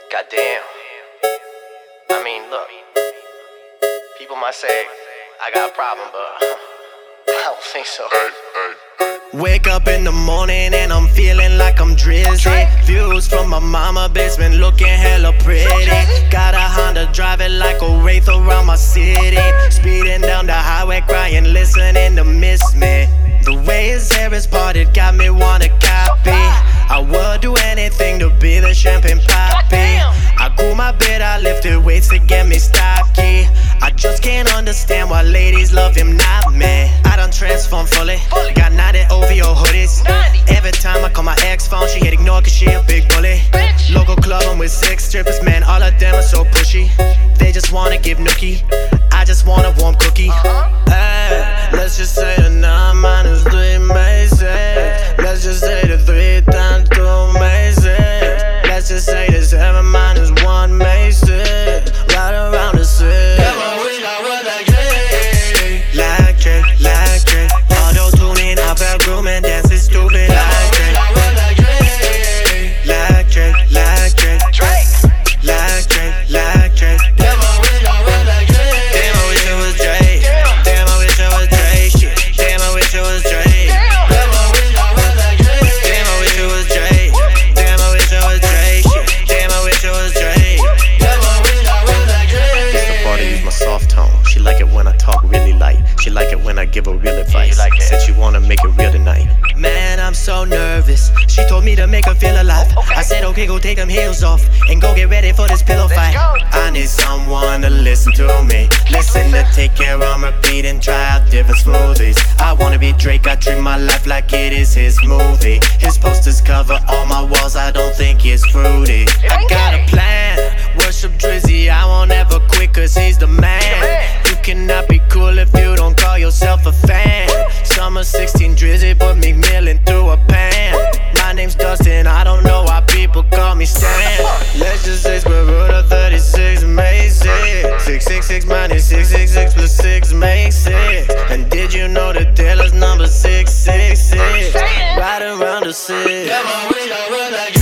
Goddamn. I mean, look. People might say I got a problem, but I don't think so. Wake up in the morning and I'm feeling like I'm drizzy. Views from my mama basement looking hella pretty. Got a Honda driving like a wraith around my city. Speeding down the highway crying, listening to Miss Me. The way his hair is parted got me wanna copy. I would do anything to be the champagne poppy. I cool my bed, I lifted weights to get me stocky. I just can't understand why ladies love him, not me. I done transformed fully. Got 90 OVO hoodies. Every time I call my ex phone, she hit ignore cause she a big bully. Local club, I'm with 6 strippers, man, all of them are so pushy. They just wanna give nookie, I just want a warm cookie. Let's just say the 9 minus 3 makes 6. Let's just say the 3 times 2 makes 6. Let's just say the 7 minus 1 makes 6. Right around the 6. Like Drake, auto-tuning, I felt grooming, dancing stupid like Drake. Like Drake, like Drake, like Drake, like Drake. Damn, I wish it was Drake. Damn, I wish it was Drake. Shit. Damn, I wish it was Drake. Damn, I wish it was Drake. Damn, I wish it was Drake. Shit. Damn, I wish it was Drake. This the part to use my soft tone. She like it when I talk really light. She like it when I give her real advice. Said she wanna make it real tonight. Man, I'm so nervous. She told me to make her feel alive. I said okay, go take them heels off and go get ready for this pillow fight. I need someone to listen to me. Listen to Take Care on repeat and try out different smoothies. I wanna be Drake, I treat my life like it is his movie. His posters cover all my walls, I don't think it's fruity. I got a plan, worship Drizzy, I won't ever quit cause he's the man. You cannot be cool if you don't call yourself a fan. Summer 16 Drizzy put McMillan through a pan. My name's Dustin, I don't know why people call me Stan. Let's just say square root of 36 makes 6. 666 minus 666 plus 6 makes 6. And did you know that Taylor's number 666? Right around the 6.